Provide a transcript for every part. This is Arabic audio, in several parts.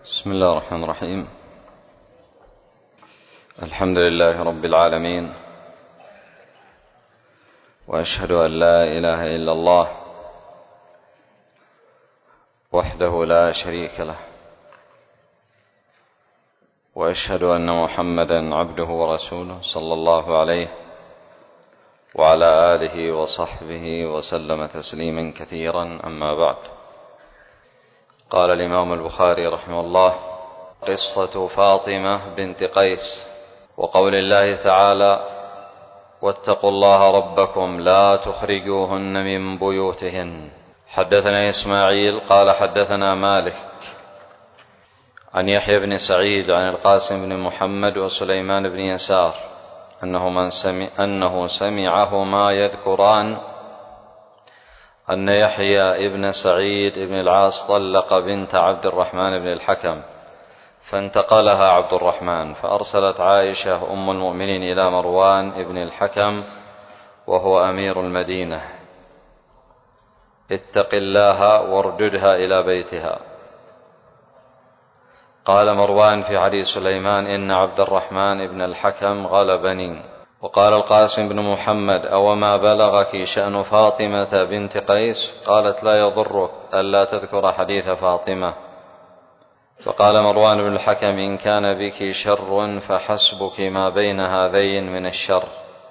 بسم الله الرحمن الرحيم. الحمد لله رب العالمين، وأشهد أن لا إله إلا الله وحده لا شريك له، وأشهد أن محمدا عبده ورسوله صلى الله عليه وعلى آله وصحبه وسلم تسليما كثيرا. أما بعد، قال الإمام البخاري رحمه الله: قصة فاطمة بنت قيس، وقول الله تعالى: واتقوا الله ربكم لا تخرجوهن من بيوتهن. حدثنا إسماعيل قال حدثنا مالك عن يحيى بن سعيد عن القاسم بن محمد وسليمان بن يسار أنه سمعهما يذكران أن يحيى بن سعيد بن العاص طلق بنت عبد الرحمن بن الحكم، فانتقلها عبد الرحمن، فأرسلت عائشة أم المؤمنين إلى مروان بن الحكم وهو أمير المدينة: اتق الله وارددها إلى بيتها. قال مروان في حديث سليمان: إن عبد الرحمن بن الحكم غلبني. وقال القاسم بن محمد: أوما بلغك شأن فاطمة بنت قيس؟ قالت: لا يضرك ألا تذكر حديث فاطمة. فقال مروان بن الحكم: إن كان بك شر فحسبك ما بين هذين من الشر.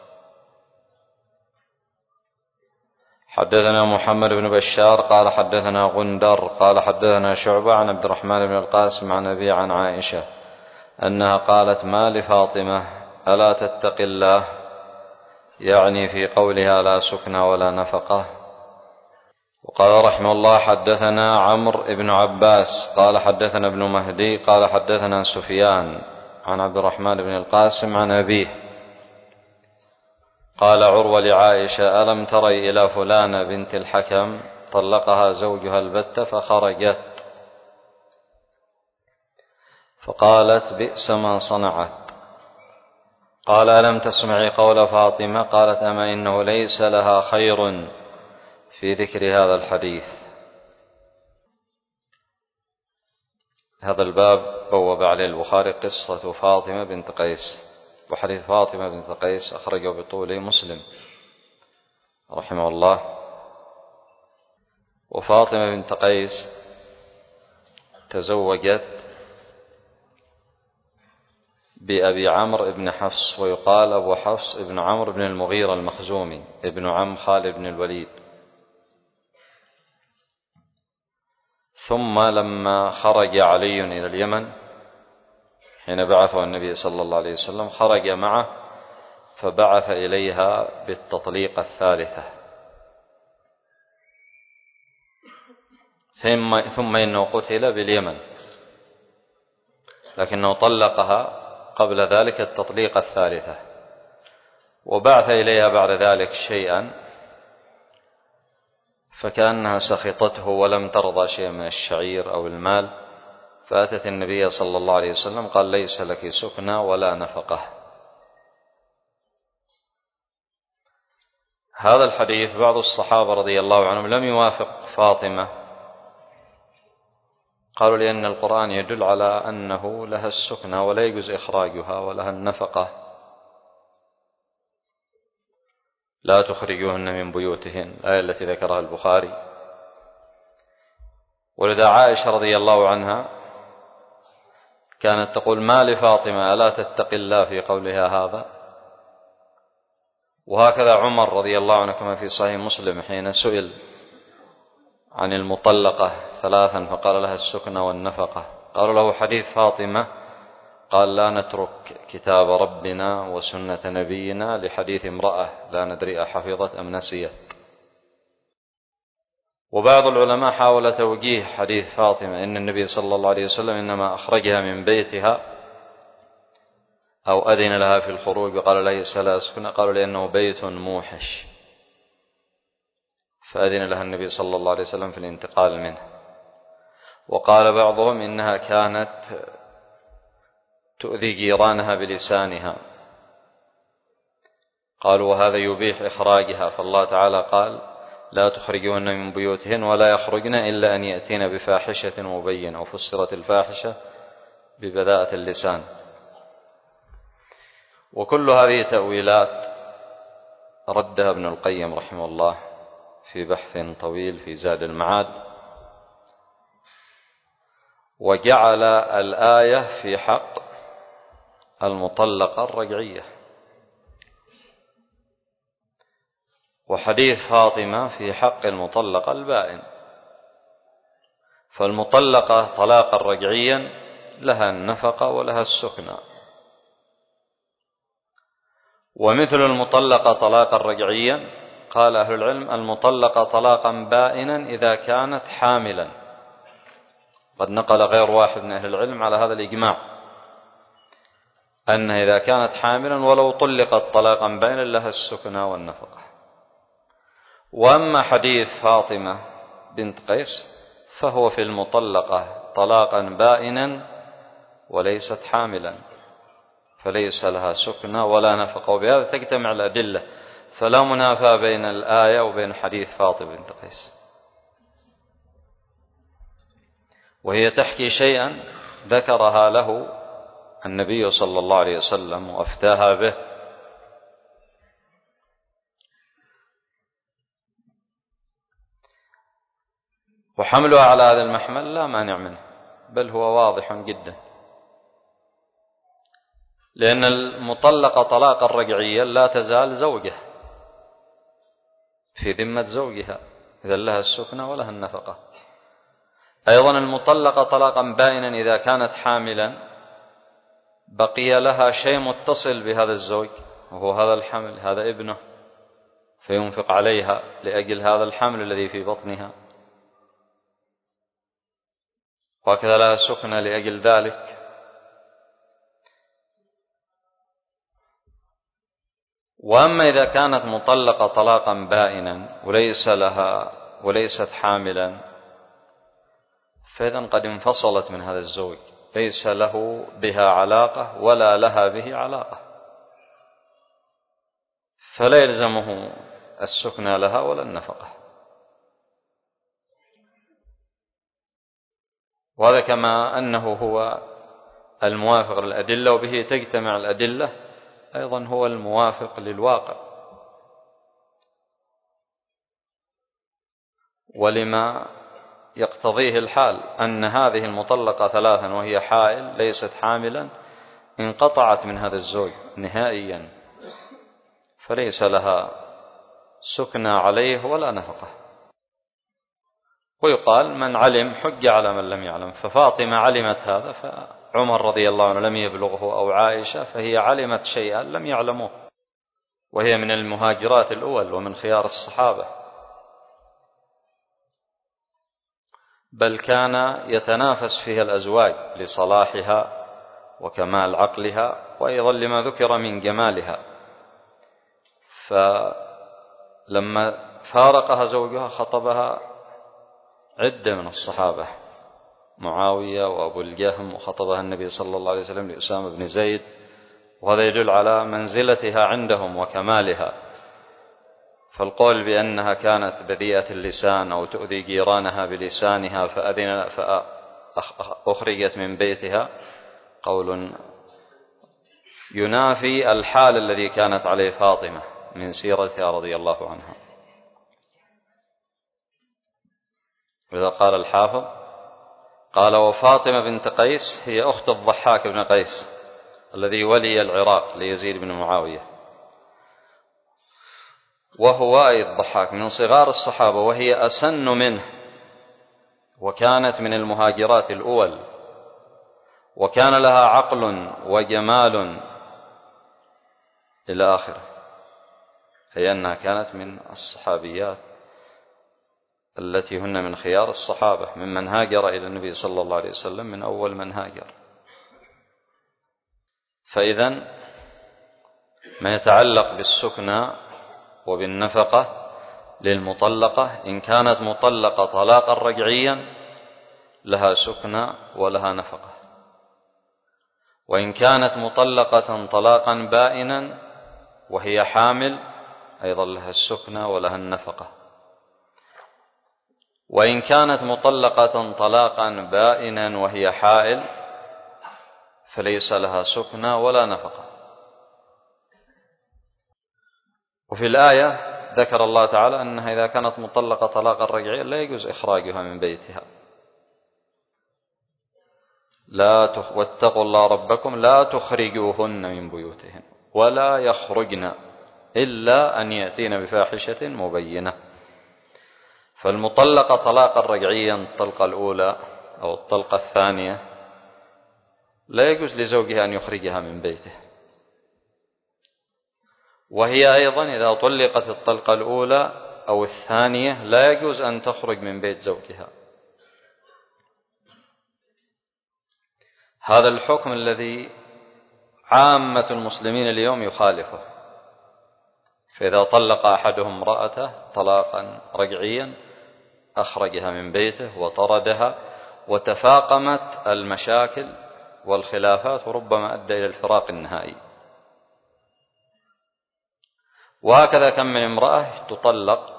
حدثنا محمد بن بشار قال حدثنا غندر قال حدثنا شعبة عن عبد الرحمن بن القاسم عن أبي عن عائشة أنها قالت: ما لفاطمة ألا تتق الله، يعني في قولها لا سكن ولا نفقة. وقال رحمه الله: حدثنا عمرو بن عباس قال حدثنا ابن مهدي قال حدثنا سفيان عن عبد الرحمن بن القاسم عن أبيه قال عروة لعائشة: ألم تري إلى فلانة بنت الحكم طلقها زوجها البتة فخرجت، فقالت: بئس ما صنعت. قال: ألم تسمعي قول فاطمة؟ قالت: أما إنه ليس لها خير في ذكر هذا الحديث. هذا الباب بوب عليه البخاري قصة فاطمة بنت قيس، وحديث فاطمة بنت قيس أخرجه بطوله مسلم رحمه الله. وفاطمة بنت قيس تزوجت بأبي عمرو بن حفص، ويقال أبو حفص ابن عمرو بن المغيرة المخزومي ابن عم خالد بن الوليد. ثم لما خرج علي إلى اليمن حين بعثه النبي صلى الله عليه وسلم خرج معه، فبعث إليها بالتطليق الثالثة، ثم إنه قتل باليمن، لكنه طلقها قبل ذلك التطليق الثالثة، وبعث إليها بعد ذلك شيئا، فكأنها سخطته ولم ترضى شيئا من الشعير أو المال، فأتت النبي صلى الله عليه وسلم قال: ليس لك سكنى ولا نفقة. هذا الحديث بعض الصحابة رضي الله عنهم لم يوافق فاطمة، قالوا لأن القرآن يدل على أنه لها السكنى ولا يجوز إخراجها، ولها النفقة، لا تخرجوهن من بيوتهن، الآية التي ذكرها البخاري. ولذا عائشة رضي الله عنها كانت تقول: ما لفاطمة ألا تتق الله في قولها هذا. وهكذا عمر رضي الله عنه كما في صحيح مسلم حين سئل عن المطلقة ثلاثا فقال لها السكنى والنفقة، قالوا له: حديث فاطمة، قال: لا نترك كتاب ربنا وسنة نبينا لحديث امرأة لا ندري أحفظت أم نسيت. وبعض العلماء حاول توجيه حديث فاطمة إن النبي صلى الله عليه وسلم إنما أخرجها من بيتها أو أذن لها في الخروج وقال: ليس لها سكنى، قالوا لأنه بيت موحش، فأذن لها النبي صلى الله عليه وسلم في الانتقال منه. وقال بعضهم إنها كانت تؤذي جيرانها بلسانها، قالوا وهذا يبيح إخراجها، فالله تعالى قال: لا تخرجون من بيوتهن ولا يخرجن إلا أن يأتين بفاحشة مبينة، وفسرت الفاحشة ببذاءة اللسان. وكل هذه تأويلات ردها ابن القيم رحمه الله في بحث طويل في زاد المعاد، وجعل الآية في حق المطلقة الرجعية، وحديث فاطمة في حق المطلقة البائن. فالمطلقة طلاقا رجعيا لها النفقة ولها السكنى، ومثل المطلقة طلاقا رجعيا قال أهل العلم المطلقة طلاقا بائنا إذا كانت حاملا. قد نقل غير واحد من أهل العلم على هذا الإجماع، أن إذا كانت حاملا ولو طلقت طلاقا بائنا لها السكنى والنفقة. وأما حديث فاطمة بنت قيس فهو في المطلقة طلاقا بائنا وليست حاملا، فليس لها سكنى ولا نفقة. وبهذا تجتمع الأدلة، فلا منافاة بين الآية وبين حديث فاطمة بنت قيس. وهي تحكي شيئا ذكرها له النبي صلى الله عليه وسلم وأفتاها به، وحملها على هذا المحمل لا مانع منه، بل هو واضح جدا، لأن المطلقة طلاقا رجعيا لا تزال زوجة في ذمة زوجها، إذا لها السكنى ولها النفقة. أيضا المطلقة طلاقا بائنا إذا كانت حاملا بقي لها شيء متصل بهذا الزوج، وهو هذا الحمل، هذا ابنه، فينفق عليها لأجل هذا الحمل الذي في بطنها، وهكذا لها سكنى لأجل ذلك. وأما إذا كانت مطلقة طلاقا بائنا وليست حاملا، فإذا قد انفصلت من هذا الزوج، ليس له بها علاقة ولا لها به علاقة، فلا يلزمه السكنى لها ولا النفقة. وهذا كما أنه هو الموافق للأدلة وبه تجتمع الأدلة، أيضا هو الموافق للواقع ولما يقتضيه الحال، أن هذه المطلقة ثلاثا وهي حائل ليست حاملا انقطعت من هذا الزوج نهائيا، فليس لها سكنى عليه ولا نفقة. ويقال من علم حج على من لم يعلم، ففاطمة علمت هذا، فعمر رضي الله عنه لم يبلغه، أو عائشة فهي علمت شيئا لم يعلموه، وهي من المهاجرات الأول ومن خيار الصحابة، بل كان يتنافس فيها الأزواج لصلاحها وكمال عقلها، وأيضا لما ذكر من جمالها. فلما فارقها زوجها خطبها عدة من الصحابة، معاوية وأبو الجهم، وخطبها النبي صلى الله عليه وسلم لأسامة بن زيد، وهذا يدل على منزلتها عندهم وكمالها. فالقول بأنها كانت بذيئة اللسان أو تؤذي جيرانها بلسانها فأخرجت من بيتها قول ينافي الحال الذي كانت عليه فاطمة من سيرتها رضي الله عنها. وإذا قال الحافظ قال وفاطمة بنت قيس هي أخت الضحاك بن قيس الذي ولي العراق ليزيد بن معاوية، وهو أي الضحاك من صغار الصحابة، وهي أسن منه، وكانت من المهاجرات الأول، وكان لها عقل وجمال إلى آخره، أي أنها كانت من الصحابيات التي هن من خيار الصحابة ممن هاجر إلى النبي صلى الله عليه وسلم من أول من هاجر. فإذن ما يتعلق بالسكنى وبالنفقة للمطلقة، إن كانت مطلقة طلاقا رجعيا لها سكنى ولها نفقة، وإن كانت مطلقة طلاقا بائنا وهي حامل أيضا لها السكنى ولها النفقة. وإن كانت مطلقة طلاقا بائنا وهي حائل فليس لها سكنى ولا نفقة. وفي الآية ذكر الله تعالى أنها إذا كانت مطلقة طلاقا رجعيا لا يجوز إخراجها من بيتها. واتقوا الله ربكم لا تخرجوهن من بيوتهن ولا يخرجن إلا أن يأتين بفاحشة مبينة. فالمطلقة طلاقا رجعيا الطلقة الأولى أو الطلقة الثانية لا يجوز لزوجها أن يخرجها من بيته. وهي أيضا إذا طلقت الطلقة الأولى أو الثانية لا يجوز أن تخرج من بيت زوجها. هذا الحكم الذي عامة المسلمين اليوم يخالفه. فإذا طلق أحدهم امرأته طلاقا رجعيا أخرجها من بيته وطردها، وتفاقمت المشاكل والخلافات وربما أدى إلى الفراق النهائي. وهكذا كم من امرأة تطلق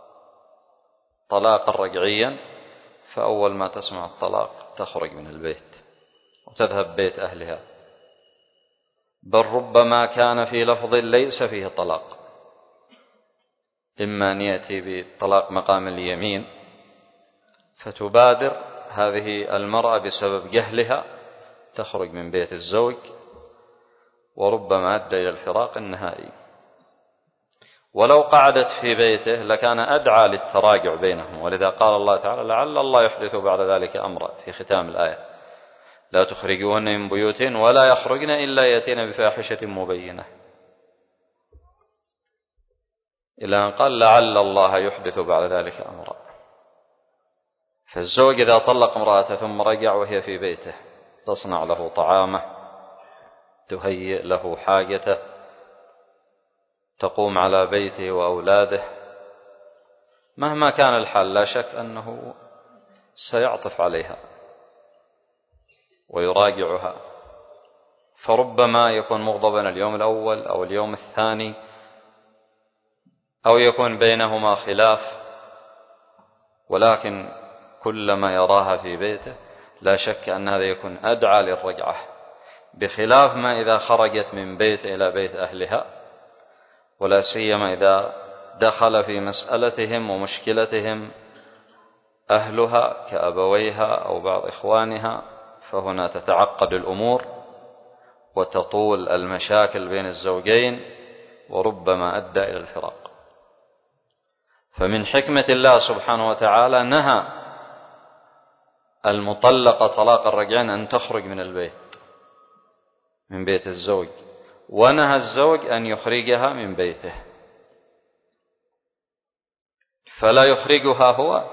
طلاقا رجعيا فأول ما تسمع الطلاق تخرج من البيت وتذهب بيت أهلها، بل ربما كان في لفظ ليس فيه طلاق، إما أن يأتي بطلاق مقام اليمين فتبادر هذه المرأة بسبب جهلها تخرج من بيت الزوج وربما أدى إلى الفراق النهائي. ولو قعدت في بيته لكان أدعى للتراجع بينهم، ولذا قال الله تعالى لعل الله يحدث بعد ذلك أمرا في ختام الآية لا تخرجوهن من بيوتهن ولا يخرجن إلا يأتين بفاحشة مبينة، إلى أن قال لعل الله يحدث بعد ذلك أمرا. فالزوج إذا طلق امرأته ثم رجع وهي في بيته تصنع له طعامه، تهيئ له حاجته، تقوم على بيته وأولاده، مهما كان الحال لا شك أنه سيعطف عليها ويراجعها، فربما يكون مغضبا اليوم الأول أو اليوم الثاني أو يكون بينهما خلاف، ولكن كلما يراها في بيته لا شك أن هذا يكون أدعى للرجعة، بخلاف ما إذا خرجت من بيت إلى بيت أهلها، ولا سيما إذا دخل في مسألتهم ومشكلتهم أهلها كأبويها أو بعض إخوانها، فهنا تتعقد الأمور وتطول المشاكل بين الزوجين وربما أدى إلى الفراق. فمن حكمة الله سبحانه وتعالى نهى المطلقة طلاق الرجعين أن تخرج من البيت من بيت الزوج، ونهى الزوج أن يخرجها من بيته، فلا يخرجها هو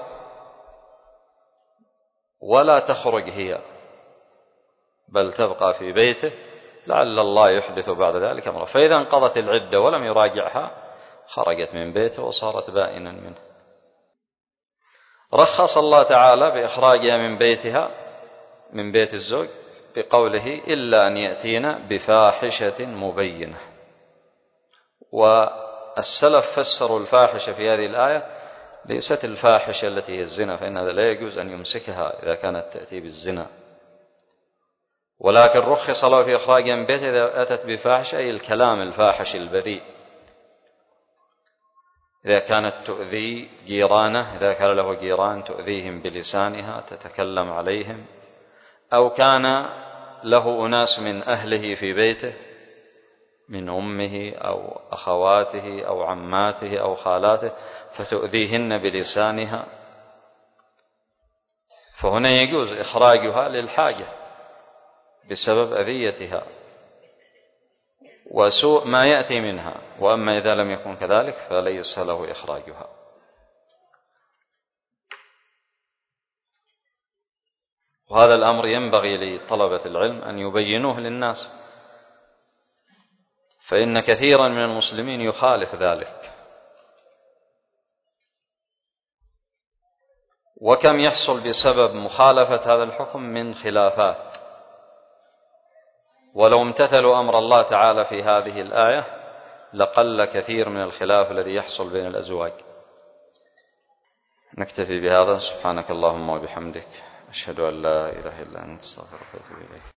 ولا تخرج هي، بل تبقى في بيته لعل الله يحدث بعد ذلك أمرا. فإذا انقضت العدة ولم يراجعها خرجت من بيته وصارت بائنا منه. رخص الله تعالى بإخراجها من بيتها من بيت الزوج بقوله إلا أن يأتينا بفاحشة مبينة. والسلف فسروا الفاحشة في هذه الآية ليست الفاحشة التي هي الزنا، فإن هذا لا يجوز أن يمسكها إذا كانت تأتي بالزنا، ولكن رخص له في إخراجها من بيته إذا أتت بفاحشة، أي الكلام الفاحش البذيء، إذا كانت تؤذي جيرانه، إذا كان له جيران تؤذيهم بلسانها تتكلم عليهم، أو كان له أناس من أهله في بيته من أمه أو أخواته أو عماته أو خالاته فتؤذيهن بلسانها، فهنا يجوز إخراجها للحاجة بسبب أذيتها وسوء ما يأتي منها. وأما إذا لم يكن كذلك فليس له إخراجها. وهذا الأمر ينبغي لطلبة العلم أن يبينوه للناس، فإن كثيرا من المسلمين يخالف ذلك. وكم يحصل بسبب مخالفة هذا الحكم من خلافات، ولو امتثلوا أمر الله تعالى في هذه الآية لقل كثير من الخلاف الذي يحصل بين الأزواج. نكتفي بهذا. سبحانك اللهم وبحمدك، أشهد أن لا إله إلا أنت، استغفرك وأتوب إليك.